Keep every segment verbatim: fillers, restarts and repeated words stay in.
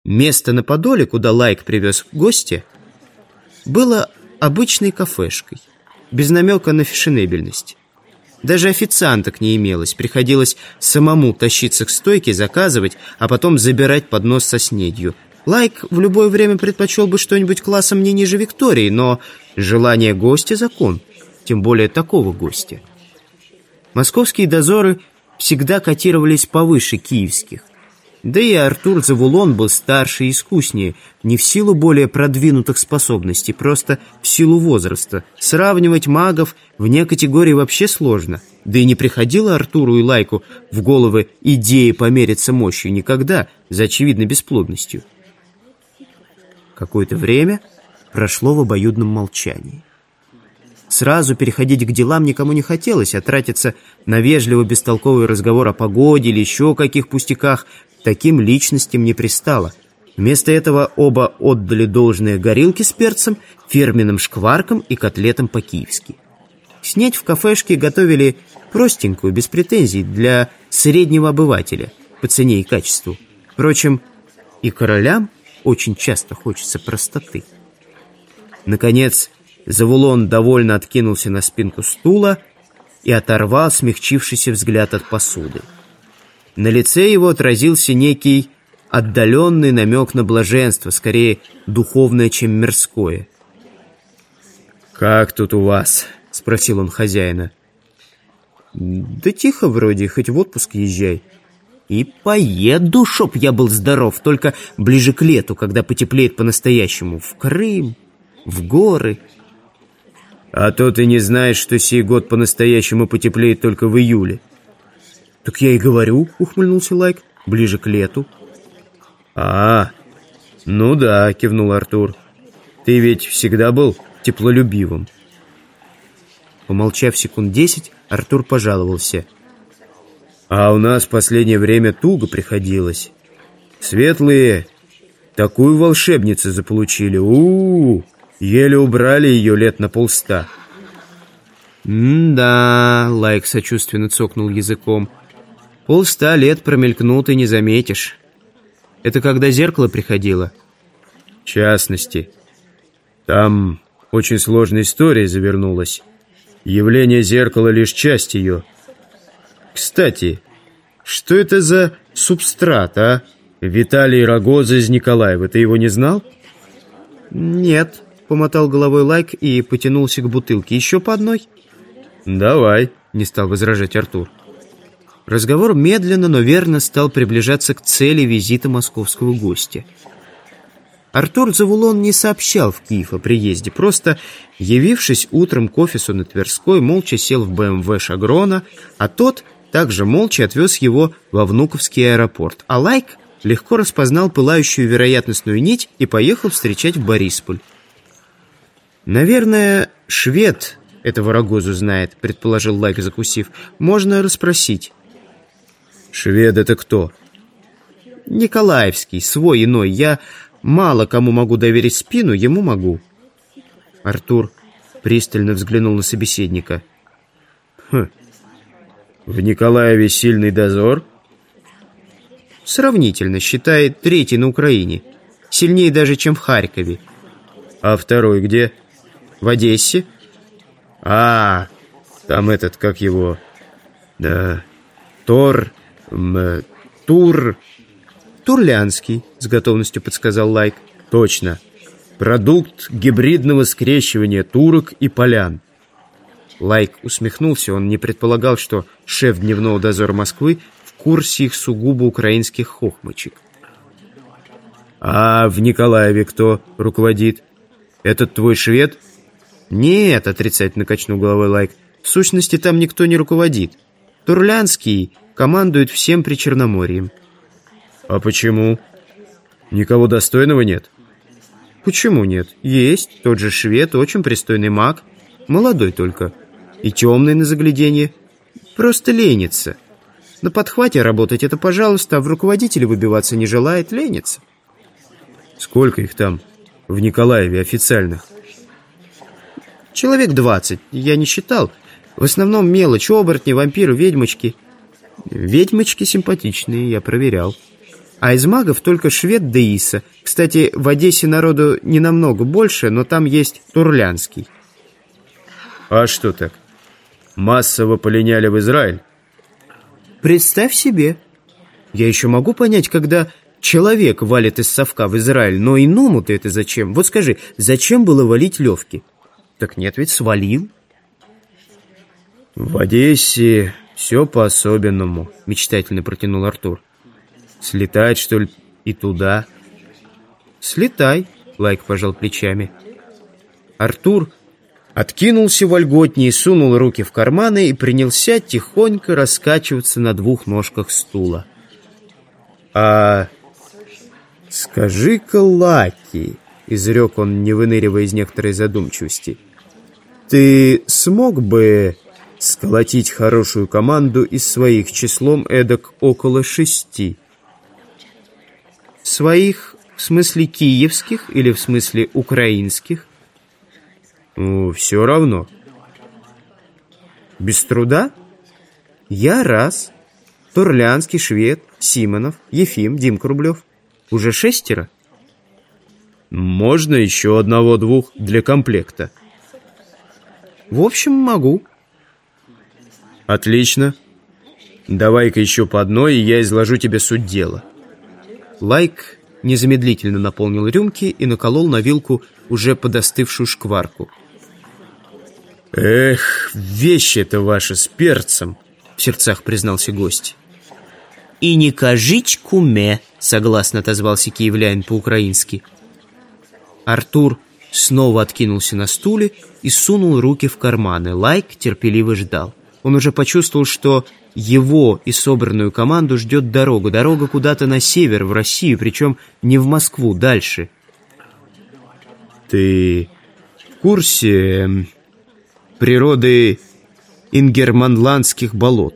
Место на Подоле, куда Лайк привез гостя, было обычной кафешкой, без намека на фешенебельность. Даже официанток не имелось, приходилось самому тащиться к стойке, заказывать, а потом забирать поднос со снедью. Лайк в любое время предпочел бы что-нибудь классом не ниже Виктории, но желание гостя — закон, тем более такого гостя. Московские дозоры всегда котировались повыше киевских. Да и Артур Завулон был старше и искуснее, не в силу более продвинутых способностей, просто в силу возраста. Сравнивать магов вне категории вообще сложно. Да и не приходило Артуру и Лайку в головы идеи помериться мощью никогда, за очевидной бесплодностью. Какое-то время прошло в обоюдном молчании. Сразу переходить к делам никому не хотелось, а тратиться на вежливо бестолковый разговор о погоде или еще каких пустяках таким личностям не пристало. Вместо этого оба отдали должное горилке с перцем, фирменным шкваркам и котлетам по-киевски. Снедь в кафешке готовили простенькую, без претензий, для среднего обывателя, по цене и качеству. Впрочем, и королям очень часто хочется простоты. Наконец, Завулон довольно откинулся на спинку стула и оторвал смягчившийся взгляд от посуды. На лице его отразился некий отдаленный намек на блаженство, скорее духовное, чем мирское. «Как тут у вас?» — спросил он хозяина. «Да тихо вроде, хоть в отпуск езжай». «И поеду, чтоб я был здоров, только ближе к лету, когда потеплеет по-настоящему. В Крым, в горы». «А то ты не знаешь, что сей год по-настоящему потеплеет только в июле». «Так я и говорю», — ухмыльнулся Лайк, — «ближе к лету». «А, ну да», — кивнул Артур. «Ты ведь всегда был теплолюбивым». Помолчав секунд десять, Артур пожаловался. «А у нас в последнее время туго приходилось. Светлые такую волшебницу заполучили. У-у-у! Еле убрали ее лет на полста». «М-да», — Лайк сочувственно цокнул языком. «Полста лет промелькнут и не заметишь. Это когда зеркало приходило?» «В частности. Там очень сложная история завернулась. Явление зеркала — лишь часть ее. Кстати, что это за субстрат, а? Виталий Рогоза из Николаева. Ты его не знал?» «Нет», — помотал головой Лайк и потянулся к бутылке. «Еще по одной?» «Давай», — не стал возражать Артур. Разговор медленно, но верно стал приближаться к цели визита московского гостя. Артур Завулон не сообщал в Киев о приезде, просто, явившись утром к офису на Тверской, молча сел в бэ эм вэ Шагрона, а тот также молча отвез его во Внуковский аэропорт. А Лайк легко распознал пылающую вероятностную нить и поехал встречать в Борисполь. «Наверное, швед этого Рогозу знает», — предположил Лайк, закусив. «Можно расспросить». «Швед — это кто?» «Николаевский, свой иной. Я мало кому могу доверить спину, ему могу». Артур пристально взглянул на собеседника. «Хм, в Николаеве сильный дозор?» «Сравнительно, считает третий на Украине. Сильнее даже, чем в Харькове». «А второй где?» «В Одессе». «А, там этот, как его, да, Тор, м, Тур...» «Турлянский», — с готовностью подсказал Лайк. «Точно. Продукт гибридного скрещивания турок и полян». Лайк усмехнулся. Он не предполагал, что шеф дневного дозора Москвы в курсе их сугубо украинских хохмочек. «А в Николаеве кто руководит? Этот твой швед?» «Нет», — отрицательно качнул головой Лайк. «В сущности, там никто не руководит. Турлянский командует всем Причерноморьем». «А почему? Никого достойного нет?» «Почему нет? Есть. Тот же швед, очень пристойный маг. Молодой только. И темный на загляденье. Просто ленится. На подхвате работать — это пожалуйста, а в руководителе выбиваться не желает, ленится». «Сколько их там в Николаеве официальных?» «Человек двадцать. Я не считал. В основном мелочь, оборотни, вампиры, ведьмочки». «Ведьмочки симпатичные, я проверял». А из магов только швед да Иса. Кстати, в Одессе народу не намного больше, но там есть Турлянский. А что так? Массово полиняли в Израиль? Представь себе. Я еще могу понять, когда человек валит из совка в Израиль, но иному-то это зачем? Вот скажи, зачем было валить Левки? Так нет, ведь свалил. В Одессе все по-особенному, мечтательно протянул Артур. Слетать, что ли, и туда? Слетай, Лайк пожал плечами. Артур откинулся вольготнее, сунул руки в карманы и принялся тихонько раскачиваться на двух ножках стула. А скажи-ка, Лаки, изрек он, не выныривая из некоторой задумчивости, ты смог бы сколотить хорошую команду из своих числом эдак около шести? Своих в смысле киевских или в смысле украинских? Ну, все равно. Без труда? Я раз. Турлянский, Швед, Симонов, Ефим, Димка Рублев. Уже шестеро? Можно еще одного-двух для комплекта. В общем, могу. Отлично. Давай-ка еще по одной, и я изложу тебе суть дела. Лайк незамедлительно наполнил рюмки и наколол на вилку уже подостывшую шкварку. «Эх, вещь это ваша с перцем!» — в сердцах признался гость. «И не кажич куме!» — согласно отозвался киевлянин по-украински. Артур снова откинулся на стуле и сунул руки в карманы. Лайк терпеливо ждал. Он уже почувствовал, что его и собранную команду ждет дорога. Дорога куда-то на север, в Россию, причем не в Москву, дальше. «Ты в курсе природы ингерманландских болот?»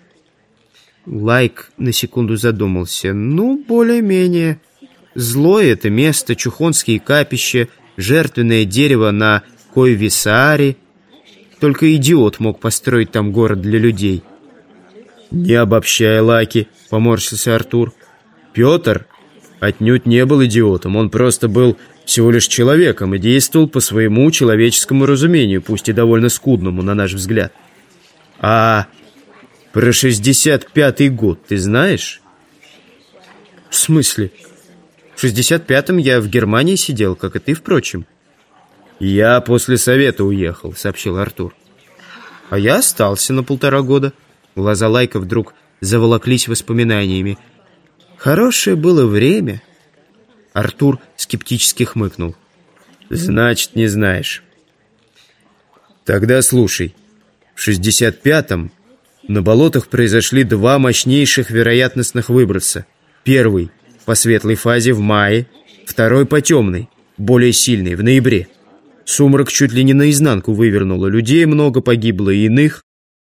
Лайк на секунду задумался. «Ну, более-менее. Злое это место, чухонские капища, жертвенное дерево на Койвисааре. Только идиот мог построить там город для людей». «Не обобщай, Лаки», — поморщился Артур. «Петр отнюдь не был идиотом. Он просто был всего лишь человеком и действовал по своему человеческому разумению, пусть и довольно скудному, на наш взгляд. А про шестьдесят пятый год ты знаешь?» «В смысле? В шестьдесят пятом я в Германии сидел, как и ты, впрочем». «Я после совета уехал», — сообщил Артур. «А я остался на полтора года». Глаза Лайка вдруг заволоклись воспоминаниями. «Хорошее было время». Артур скептически хмыкнул. «Значит, не знаешь. Тогда слушай. В шестьдесят пятом на болотах произошли два мощнейших вероятностных выброса. Первый по светлой фазе в мае, второй по темной, более сильный, в ноябре. Сумрак чуть ли не наизнанку вывернуло, людей много погибло, и иных